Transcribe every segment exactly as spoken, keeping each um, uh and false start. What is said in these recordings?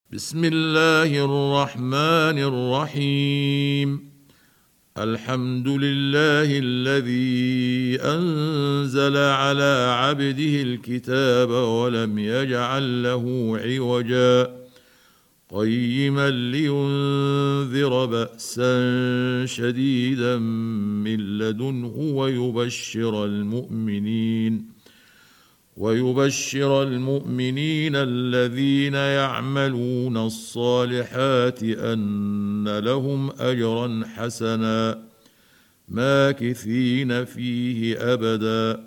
بسم الله الرحمن الرحيم. الحمد لله الذي أنزل على عبده الكتاب ولم يجعل له عوجا قيما لينذر بأسا شديدا من لدنه ويبشر المؤمنين ويبشر المؤمنين الذين يعملون الصالحات أن لهم أجرا حسنا ماكثين فيه أبدا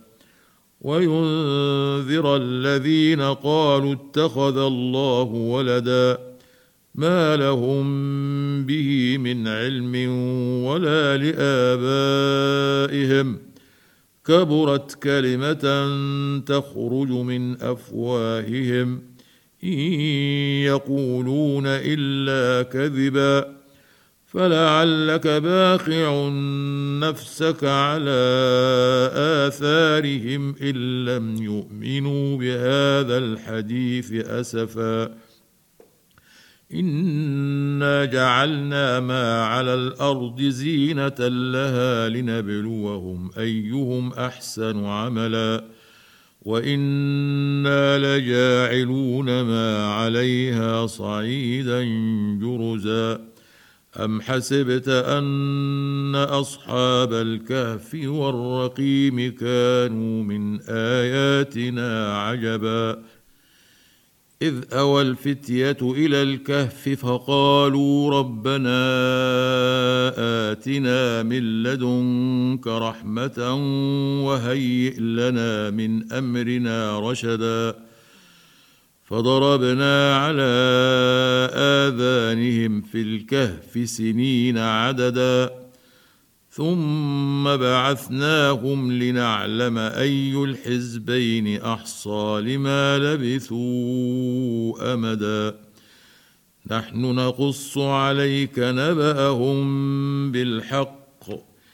وينذر الذين قالوا اتخذ الله ولدا ما لهم به من علم ولا لآبائهم كبرت كلمة تخرج من أفواههم إن يقولون إلا كذبا فلعلك باخع نفسك على آثارهم إن لم يؤمنوا بهذا الحديث أسفا إنا جعلنا ما على الأرض زينة لها لنبلوهم أيهم أحسن عملا وإنا لجاعلون ما عليها صعيدا جرزا أم حسبت أن أصحاب الكهف والرقيم كانوا من آياتنا عجبا إذ أوى الفتية إلى الكهف فقالوا ربنا آتنا من لدنك رحمة وهيئ لنا من أمرنا رشدا فضربنا على آذانهم في الكهف سنين عددا ثم بعثناهم لنعلم أي الحزبين أحصى لما لبثوا أمدا نحن نقص عليك نبأهم بالحق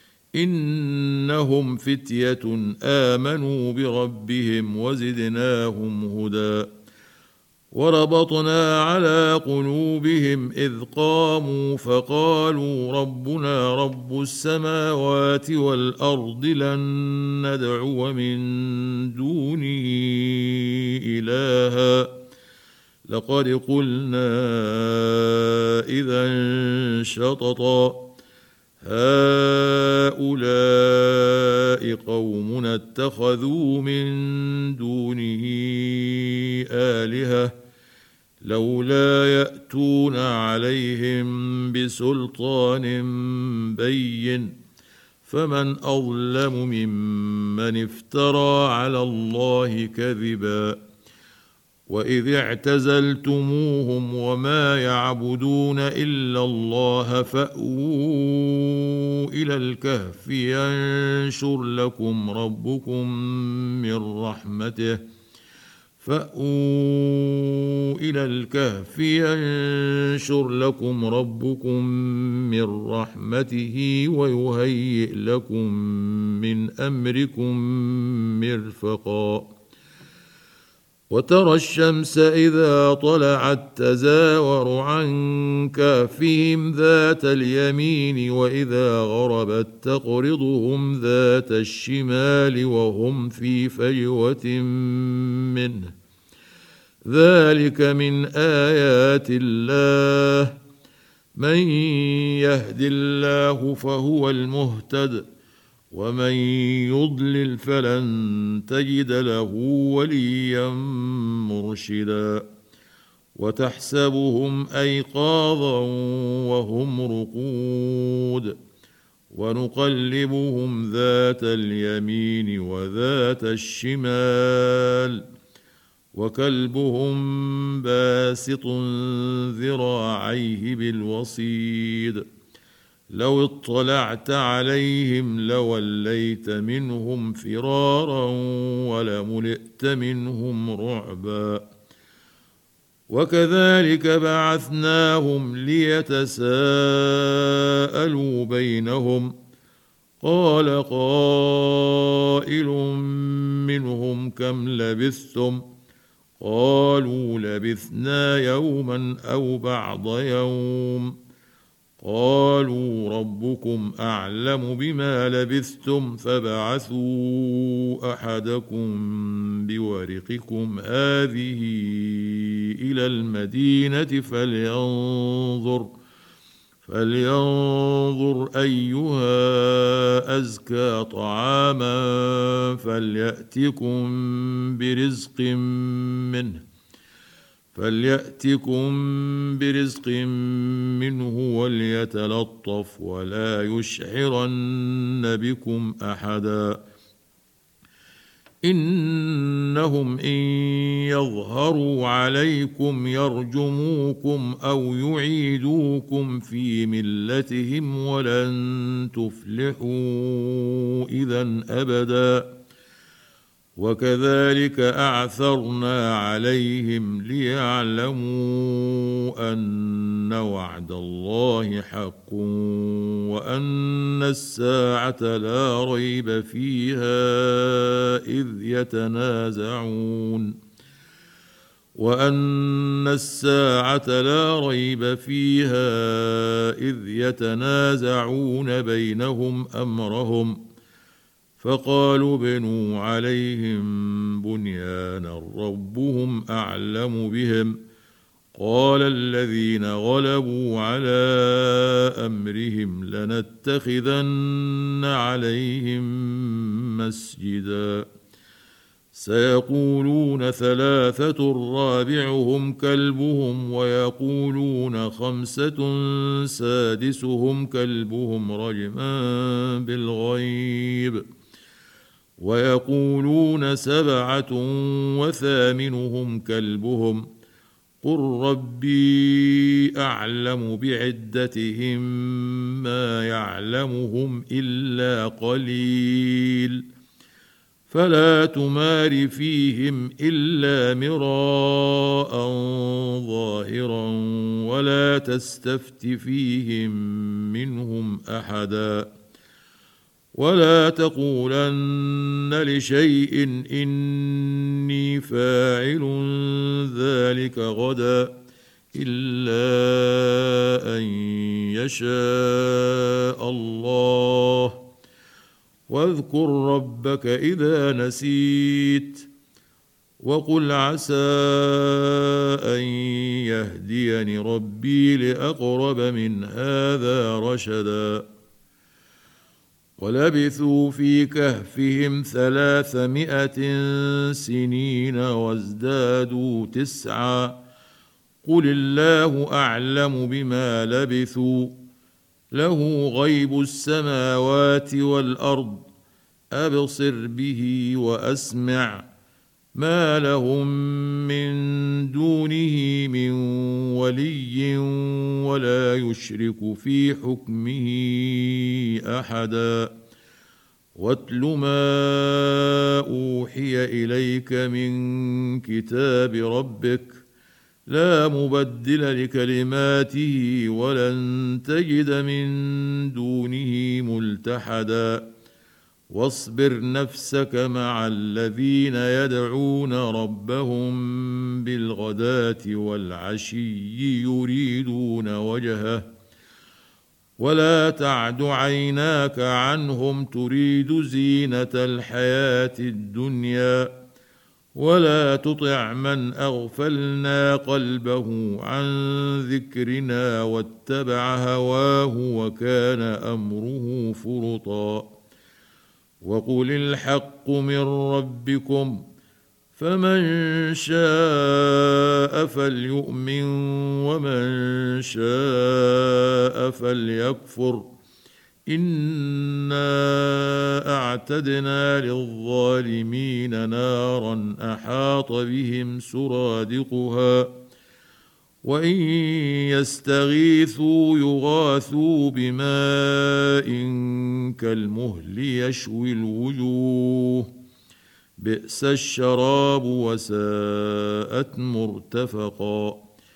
إنهم فتية آمنوا بربهم وزدناهم هدى وربطنا على قلوبهم إذ قاموا فقالوا ربنا رب السماوات والأرض لن ندعو من دونه إلها لقد قلنا إذا شططا هؤلاء قومنا اتخذوا من دونه آلهة لولا يأتون عليهم بسلطان بين فمن أظلم ممن افترى على الله كذبا وإذ اعتزلتموهم وما يعبدون إلا الله فأووا إلى الكهف ينشر لكم ربكم من رحمته فأووا إلى الكهف ينشر لكم ربكم من رحمته ويهيئ لكم من أمركم مرفقا وترى الشمس إذا طلعت تزاور عن كهفهم ذات اليمين وإذا غربت تقرضهم ذات الشمال وهم في فجوة منه ذلك من آيات الله من يهد الله فهو المهتد ومن يضلل فلن تجد له وليا مرشدا وتحسبهم أيقاظا وهم رقود ونقلبهم ذات اليمين وذات الشمال وكلبهم باسط ذراعيه بالوصيد لو اطلعت عليهم لوليت منهم فرارا ولملئت منهم رعبا وكذلك بعثناهم ليتساءلوا بينهم قال قائل منهم كم لبثتم قالوا لبثنا يوما أو بعض يوم قالوا ربكم أعلم بما لبثتم فابعثوا أحدكم بورقكم هذه إلى المدينة فلينظر فلينظر أيها أزكى طعاما فليأتكم برزق منه فليأتكم برزق منه وليتلطف ولا يشعرن بكم أحدا إنهم إن يظهروا عليكم يرجموكم أو يعيدوكم في ملتهم ولن تفلحوا إذا أبدا وكذلك أعثرنا عليهم ليعلموا أن وعد الله حق وأن الساعة لا ريب فيها إذ يتنازعون وأن الساعة لا ريب فيها إذ يتنازعون بينهم أمرهم فقالوا بنوا عليهم بنيانا ربهم أعلم بهم قال الذين غلبوا على أمرهم لنتخذن عليهم مسجدا سيقولون ثلاثة رابعهم كلبهم ويقولون خمسة سادسهم كلبهم رجما بالغيب ويقولون سبعة وثامنهم كلبهم قل ربي أعلم بعدتهم ما يعلمهم إلا قليل فلا تمار فيهم إلا مراء ظاهرا ولا تستفت فيهم منهم أحدا ولا تقولن لشيء إني فاعل ذلك غدا إلا أن يشاء الله واذكر ربك إذا نسيت وقل عسى أن يهديني ربي لأقرب من هذا رشدا ولبثوا في كهفهم ثلاثمائة سنين وازدادوا تسعا قل الله أعلم بما لبثوا له غيب السماوات والأرض أبصر به وأسمع ما لهم من دونه من ولي ولا يشرك في حكمه أحدا واتل ما أوحي إليك من كتاب ربك لا مبدل لكلماته ولن تجد من دونه ملتحدا واصبر نفسك مع الذين يدعون ربهم بالغداة والعشي يريدون وجهه ولا تعد عيناك عنهم تريد زينة الحياة الدنيا ولا تطع من أغفلنا قلبه عن ذكرنا واتبع هواه وكان أمره فرطا وقل الحق من ربكم فمن شاء فليؤمن ومن شاء فليكفر إنا أعتدنا للظالمين نارا أحاط بهم سرادقها وإن يستغيثوا يغاثوا بماء كالمهل يشوي الوجوه بئس الشراب وساءت مرتفقا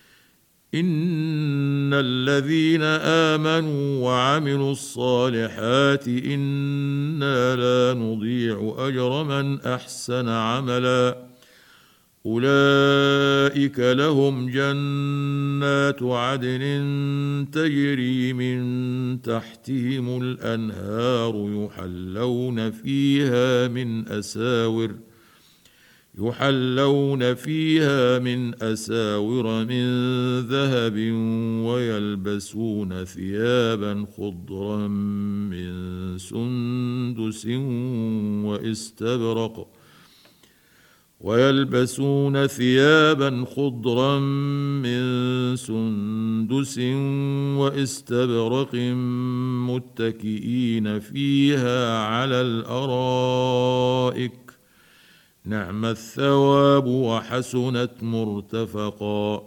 إن الذين آمنوا وعملوا الصالحات إنا لا نضيع أجر من أحسن عملا أولئك لهم جنات عدن تجري من تحتهم الأنهار يحلون فيها من أساور يحلون فيها من أساور من ذهب ويلبسون ثيابا خضرا من سندس واستبرق ويلبسون ثيابا خضرا من سندس واستبرق متكئين فيها على الأرائك نعم الثواب وحسنت مرتفقا.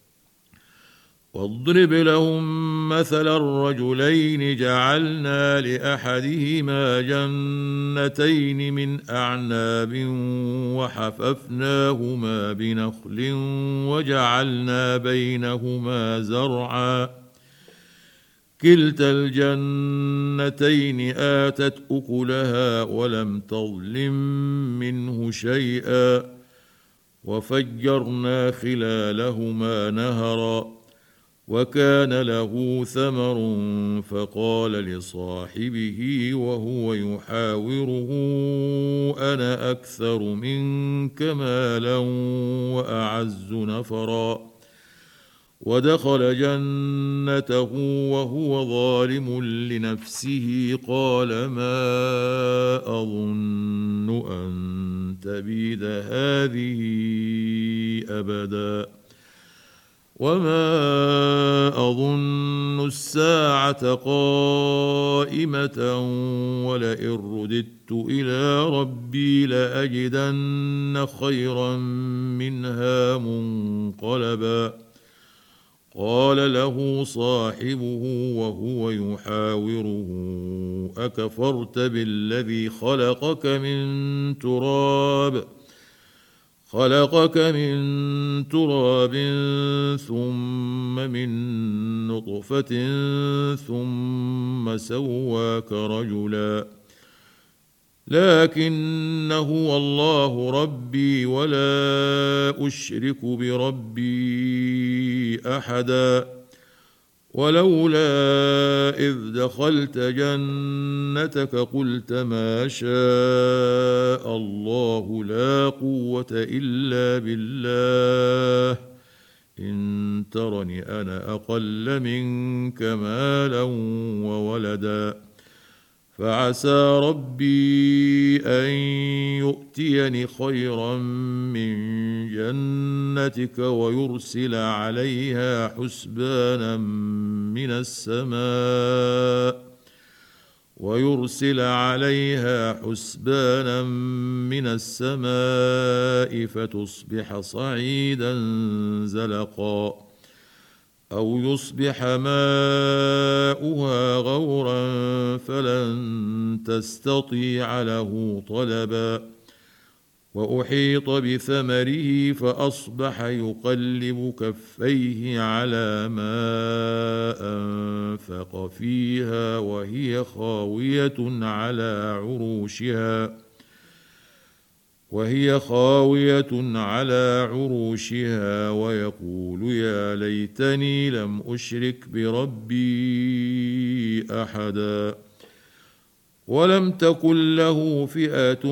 واضرب لهم مثل الرجلين جعلنا لأحدهما جنتين من أعناب وحففناهما بنخل وجعلنا بينهما زرعا كلتا الجنتين آتت أكلها ولم تظلم منه شيئا وفجرنا خلالهما نهرا وكان له ثمر فقال لصاحبه وهو يحاوره أنا أكثر منك مالا وأعز نفرا ودخل جنته وهو ظالم لنفسه قال ما أظن أن تبيد هذه أبدا وما أظن الساعة قائمة ولئن رددت إلى ربي لأجدن خيرا منها منقلبا قال له صاحبه وهو يحاوره أكفرت بالذي خلقك من تراب خلقك من تراب ثم من نطفة ثم سواك رجلا لكن هو الله ربي ولا أشرك بربي أحدا ولولا إذ دخلت جنتك قلت ما شاء الله لا قوة إلا بالله إن ترني أنا أقل منك مالا وولدا فعسى ربي أن يؤتيني خيرا من جنتك ويرسل عليها حسبانا من السماء ويرسل عليها حسبانا من السماء فتصبح صعيدا زلقا أو يصبح ماؤها غورا فلن تستطيع له طلبا وأحيط بثمره فأصبح يقلب كفيه على ما أنفق فيها وهي خاوية على عروشها وهي خاوية على عروشها ويقول يا ليتني لم أشرك بربي أحدا ولم تكن له فئة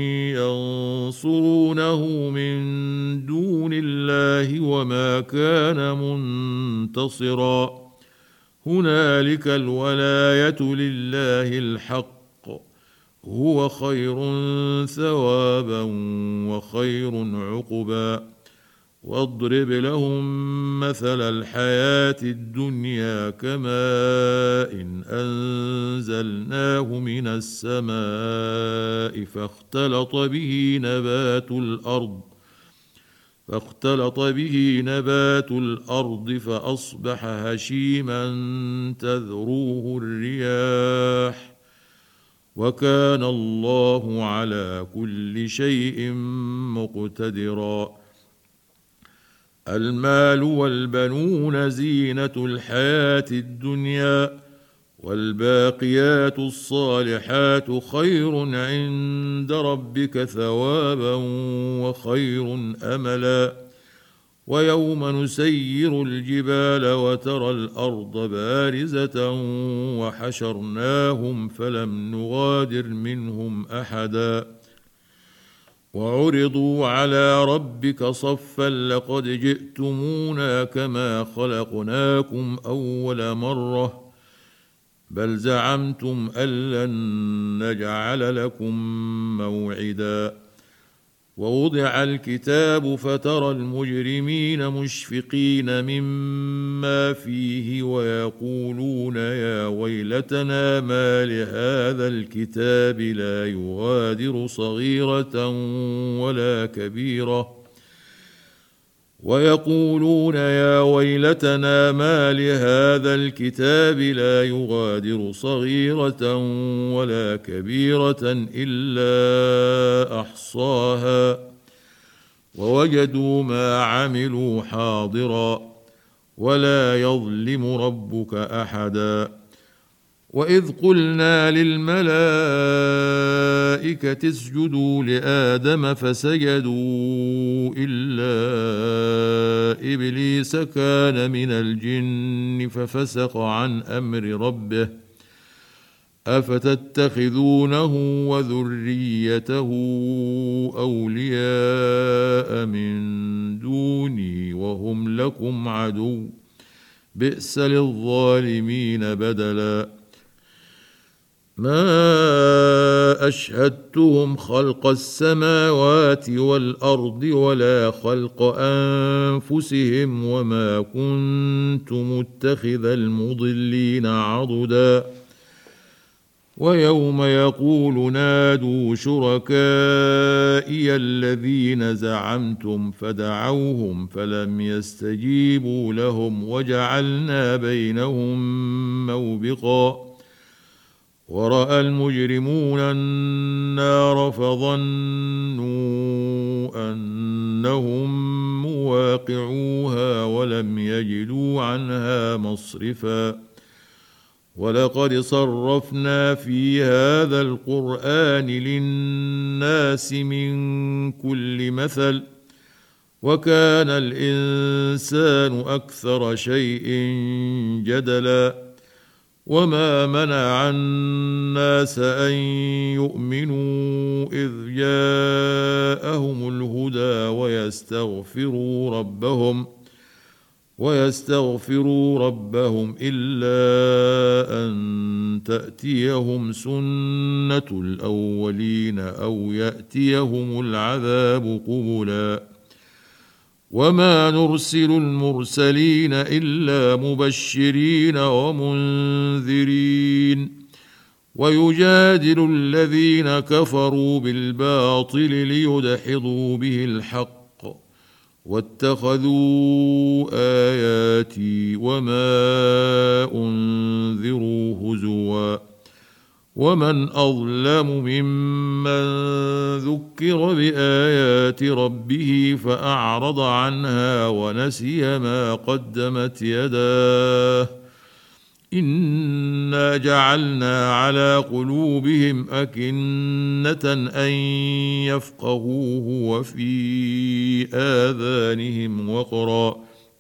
ينصرونه من دون الله وما كان منتصرا هنالك الولاية لله الحق هو خير ثوابا وخير عقبا واضرب لهم مثل الحياة الدنيا كماء إن أنزلناه من السماء فاختلط به نبات الأرض فاختلط به نبات الأرض فأصبح هشيما تذروه الرياح وكان الله على كل شيء مقتدرا المال والبنون زينة الحياة الدنيا والباقيات الصالحات خير عند ربك ثوابا وخير املا. ويوم نسير الجبال وترى الارض بارزه وحشرناهم فلم نغادر منهم احدا وعرضوا على ربك صفا لقد جئتمونا كما خلقناكم اول مره بل زعمتم ان لن نجعل لكم موعدا. ووضع الكتاب فترى المجرمين مشفقين مما فيه ويقولون يا ويلتنا ما لهذا الكتاب لا يغادر صغيرة ولا كبيرة ويقولون يا ويلتنا ما لهذا الكتاب لا يغادر صغيرة ولا كبيرة إلا أحصاها ووجدوا ما عملوا حاضرا ولا يظلم ربك أحدا. وإذ قلنا للملائكة اسجدوا لآدم فسجدوا إلا إبليس كان من الجن ففسق عن أمر ربه أفتتخذونه وذريته أولياء من دوني وهم لكم عدو بئس للظالمين بدلا. ما أشهدتهم خلق السماوات والأرض ولا خلق أنفسهم وما كنت متخذ المضلين عضدا. ويوم يقول نادوا شركائي الذين زعمتم فدعوهم فلم يستجيبوا لهم وجعلنا بينهم موبقا. ورأى المجرمون النار فظنوا أنهم مواقعوها ولم يجدوا عنها مصرفا. ولقد صرفنا في هذا القرآن للناس من كل مثل وكان الإنسان أكثر شيء جدلا. وما منع الناس أن يؤمنوا إذ جاءهم الهدى ويستغفروا ربهم ويستغفروا ربهم إلا أن تأتيهم سنة الأولين أو يأتيهم العذاب قبلا. وما نرسل المرسلين إلا مبشرين ومنذرين ويجادل الذين كفروا بالباطل ليدحضوا به الحق واتخذوا آياتي وما أنذروا هزوا. ومن أظلم ممن ذكر بآيات ربه فأعرض عنها ونسي ما قدمت يداه إنا جعلنا على قلوبهم أكنة أن يفقهوه وفي آذانهم وقرا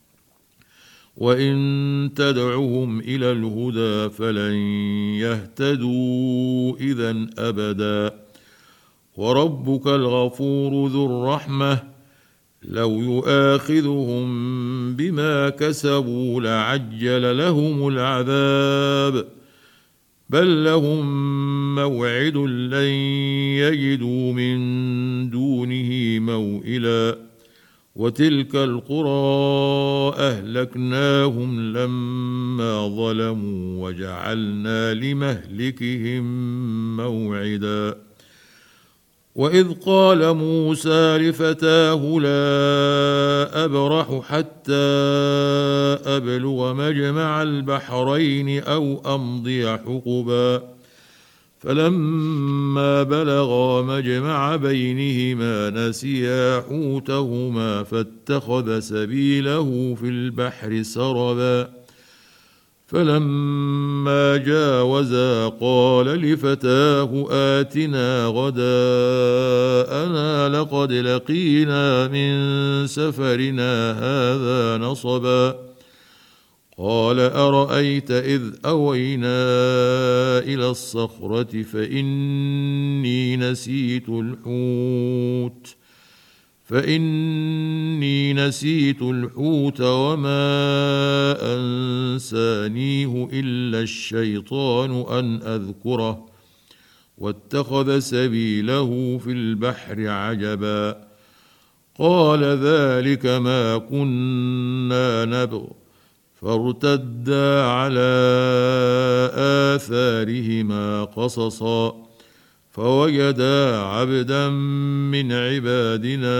وإن تدعهم إلى الهدى فلن يهتدوا إذا أبدا. وربك الغفور ذو الرحمة لو يؤاخذهم بما كسبوا لعجل لهم العذاب بل لهم موعد لن يجدوا من دونه موئلا. وتلك القرى أهلكناهم لما ظلموا وجعلنا لمهلكهم موعدا. وإذ قال موسى لفتاه لا أبرح حتى أبلغ مجمع البحرين أو أمضي حقبا فلما بلغا مجمع بينهما نسيا حوتهما فاتخذ سبيله في البحر سربا فلما جاوزا قال لفتاه آتنا غداءنا لقد لقينا من سفرنا هذا نصبا قال أرأيت إذ أوينا إلى الصخرة فإني نسيت الحوت فإني نسيت الحوت وما أنسانيه إلا الشيطان أن أذكره واتخذ سبيله في البحر عجبا قال ذلك ما كنا نبغ فارتدا على آثارهما قصصا فوجدا عبدا من عبادنا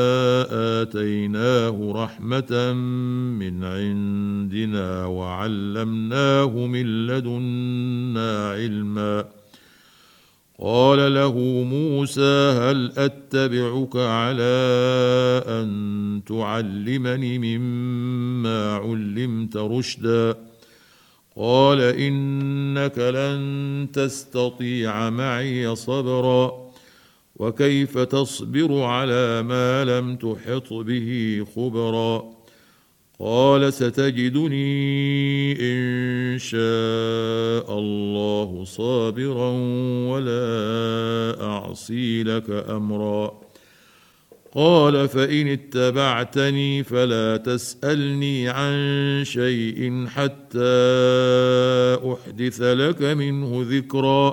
آتيناه رحمة من عندنا وعلمناه من لدنا علما قال له موسى هل أتبعك على أن تعلمني مما علمت رشدا قال إنك لن تستطيع معي صبرا وكيف تصبر على ما لم تحط به خبرا قال ستجدني إن شاء الله صابرا ولا أعصي لك أمرا قال فإن اتبعتني فلا تسألني عن شيء حتى أحدث لك منه ذكرا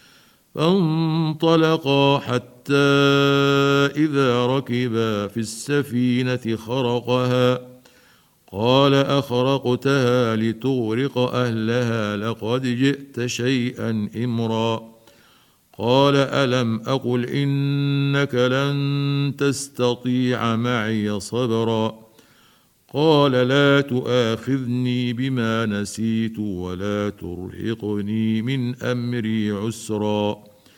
فانطلقا حتى إذا ركبا في السفينة خرقها قال أخرقتها لتغرق أهلها لقد جئت شيئا إمرا قال ألم أقل إنك لن تستطيع معي صبرا قال لا تؤاخذني بما نسيت ولا ترهقني من أمري عسرا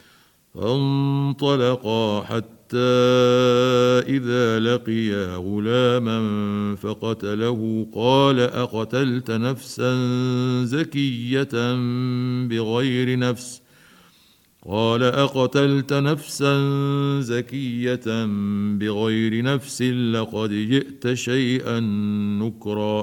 فانطلقا حتى إذا لقيا غلاما فقتله قال أقتلت نفسا زكية بغير نفس قال أقتلت نفسا زكية بغير نفس لقد جئت شيئا نكرا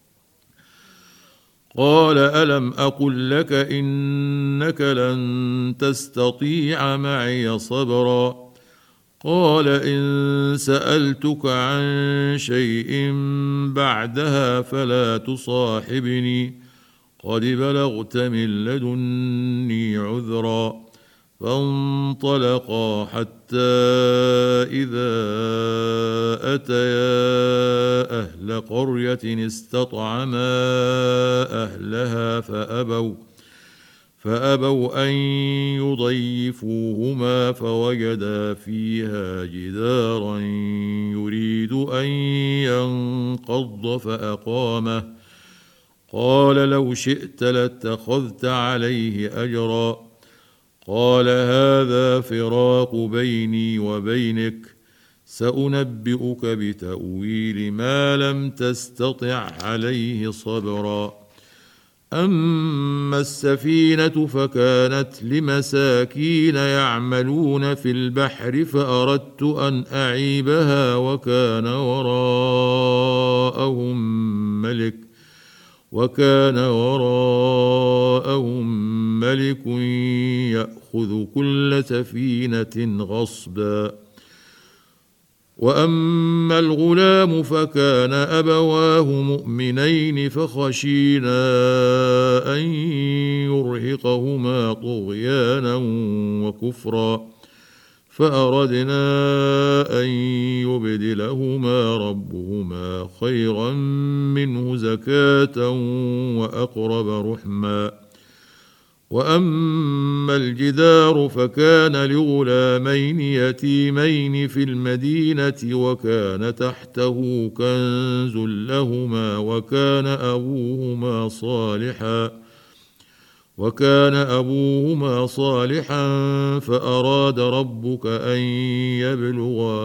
قال ألم أقل لك إنك لن تستطيع معي صبرا قال إن سألتك عن شيء بعدها فلا تصاحبني قد بلغت من لدني عذرا فانطلقا حتى إذا أتيا أهل قرية استطعما أهلها فأبوا فأبوا أن يضيفوهما فوجدا فيها جدارا يريد أن ينقض فأقامه قال لو شئت لاتخذت عليه أجرا قال هذا فراق بيني وبينك سأنبئك بتأويل ما لم تستطع عليه صبرا أما السفينة فكانت لمساكين يعملون في البحر فأردت أن أعيبها وكان وراءهم ملك وكان وراءهم ملك يأخذ كل سفينة غصبا وأما الغلام فكان أبواه مؤمنين فخشينا أن يرهقهما طغيانا وكفرا فأردنا أن يبدلهما ربهما خيرا منه زكاة وأقرب رحما وأما الجدار فكان لغلامين يتيمين في المدينة وكان تحته كنز لهما وكان أبوهما صالحا وكان أبوهما صالحا فأراد ربك أن يبلغا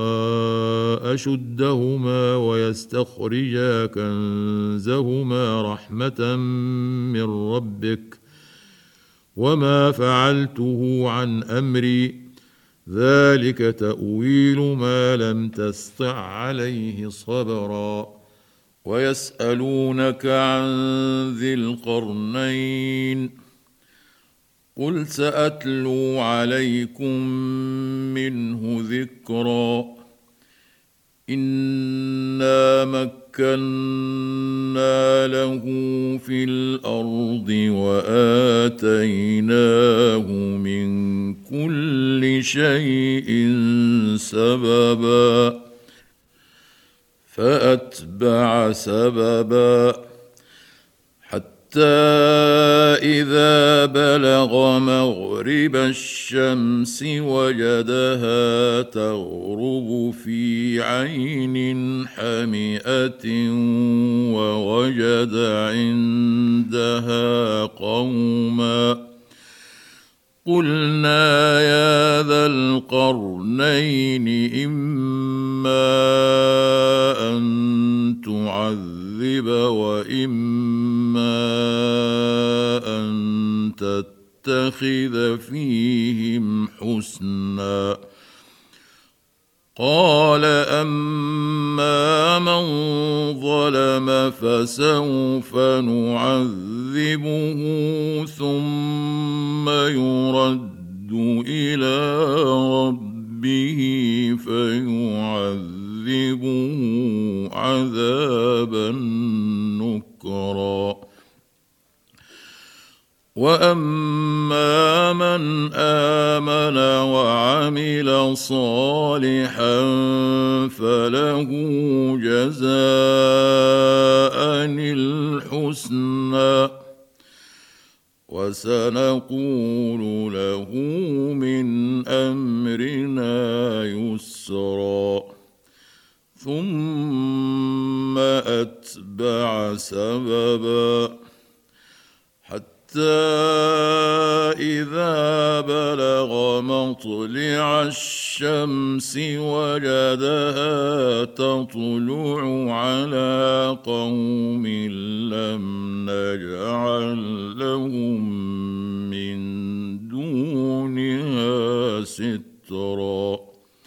أشدهما ويستخرجا كنزهما رحمة من ربك وما فعلته عن أمري ذلك تأويل ما لم تسطع عليه صبرا ويسألونك عن ذي القرنين قل سأتلو عليكم منه ذكرا إنا مكنا له في الأرض وآتيناه من كل شيء سببا فأتبع سببا حتى إذا بلغ مغرب الشمس وجدها تغرب في عين حمئة ووجد عندها قوما قلنا يا ذا القرنين إما أن تعذب وإما أن تتخذ فيهم حسنا قال أما من ظلم فسوف نعذبه ثم يرد إلى ربه فيعذبه عذابا نكرا وأما من آمن وعمل صالحا فله جزاء الحسنى وسنقول له من أمرنا يسرا ثم أتبع سببا حتى إذا بلغ مطلع الشمس وجدها تطلع على قوم لم نجعل لهم من دونها سترا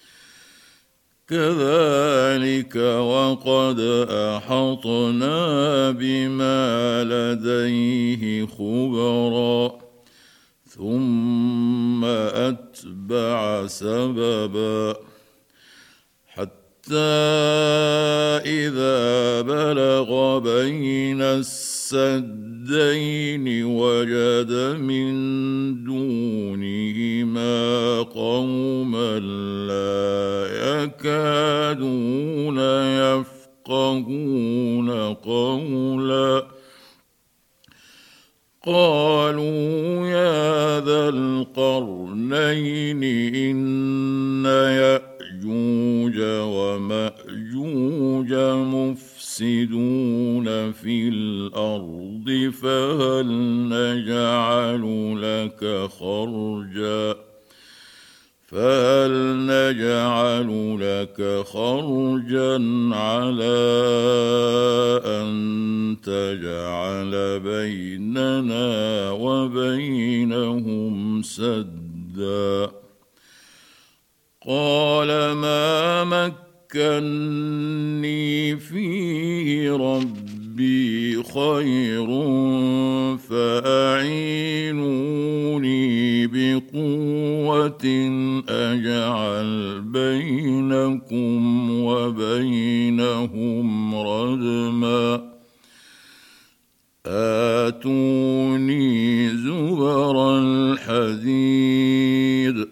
كذلك وقد أحطنا بما لديه خبرا ثم أتبع سببا حتى إذا بلغ بين السدين وجد من دونهما قوما لا يكادون يفقهون قولا قالوا يا ذا القرنين إن يأجوج ومأجوج مفسدون في الأرض فهل نجعل لك خرجا فهل نجعل لك خرجا على أن تجعل بيننا وبينهم سدا قال ما مكني فيه ربي خير فأعينوني بقوة أجعل بينكم وبينهم ردما آتوني زبر الحديد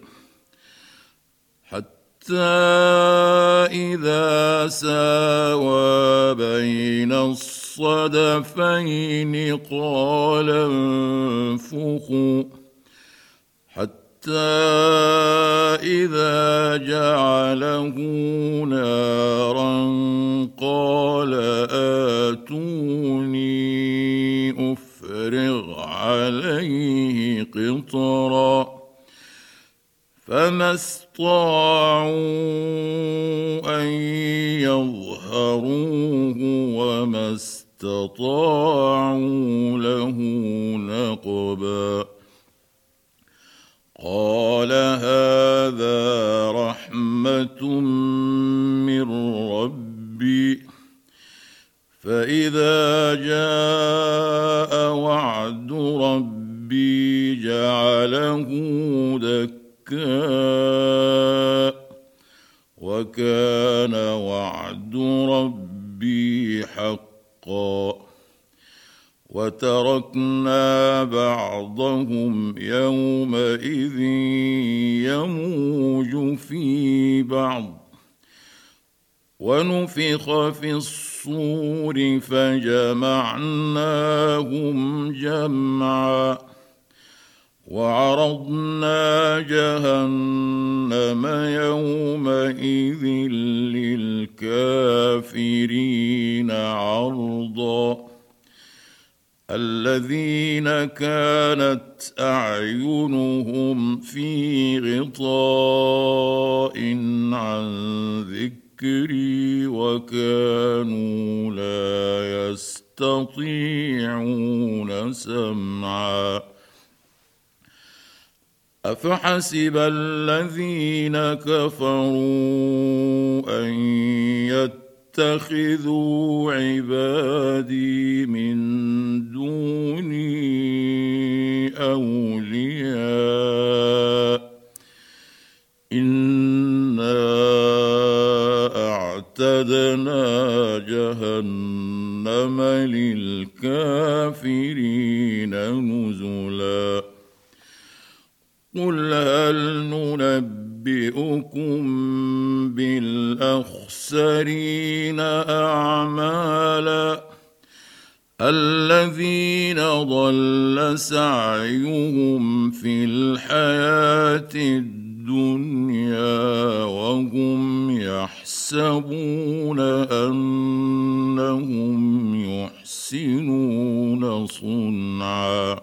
حتى إذا ساوى بين الصدفين قال انفخوا حتى إذا جعله نارا قال آتوني أفرغ عليه فما استطاعوا أن يظهروه وما استطاعوا له نقبا قال هذا رحمة من ربي فإذا جاء وعد ربي جعله دكاء وكان وعد ربي حقا وتركنا بعضهم يومئذ يموج في بعض ونفخ في الصور فجمعناهم جمعا وعرضنا جهنم يومئذ للكافرين عرضا الذين كانت أعينهم في غطاء عن ذكري وكانوا لا يستطيعون سمعا أفحسب الذين كفروا أن يتخذوا عبادي من دوني أولياء إنا أعتدنا جهنم للكافرين نزلا قل هل ننبئكم بالأخسرين أعمالا الذين ضل سعيهم في الحياة الدنيا وهم يحسبون أنهم يحسنون صنعا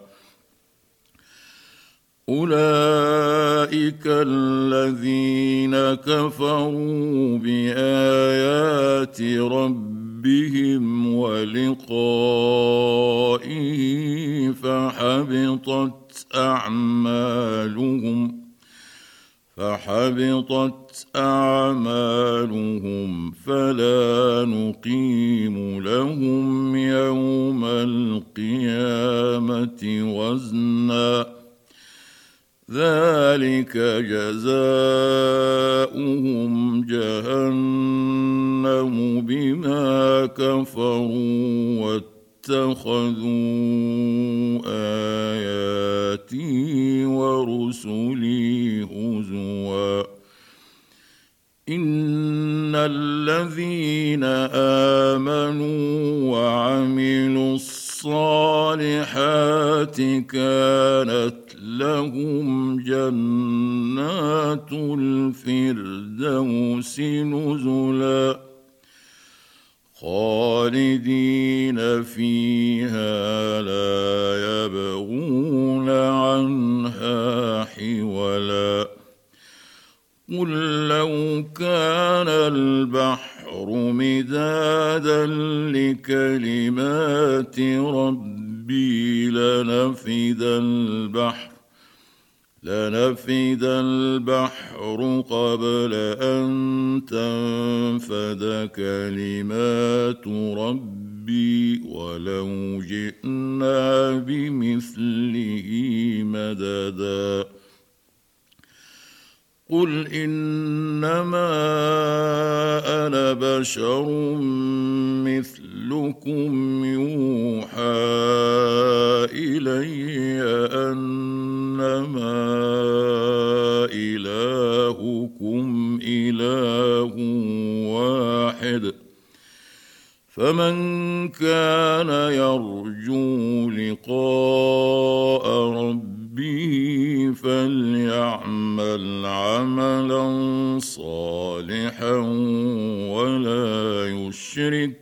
أولئك الذين كفروا بآيات ربهم ولقائه فحبطت أعمالهم فحبطت أعمالهم فلا نقيم لهم يوم القيامة وزنا ذلك جزاؤهم جهنم بما كفروا واتخذوا آياتي ورسلي هزوا إن الذين آمنوا وعملوا الصالحات كانت لهم جنات الفردوس نزلا خالدين فيها لا يبغون عنها حولا قل لو كان البحر مدادا لكلمات ربي لنفد البحر لنفد البحر قبل أن تنفد كلمات ربي ولو جئنا بمثله مددا قل إنما أنا بشر مثلكم يوحى إلي أنما إلهكم إله واحد فمن كان يرجو لقاء ربه فليعمل عملا صالحا ولا يشرك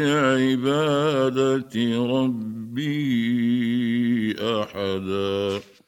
بعبادة ربه أحدا.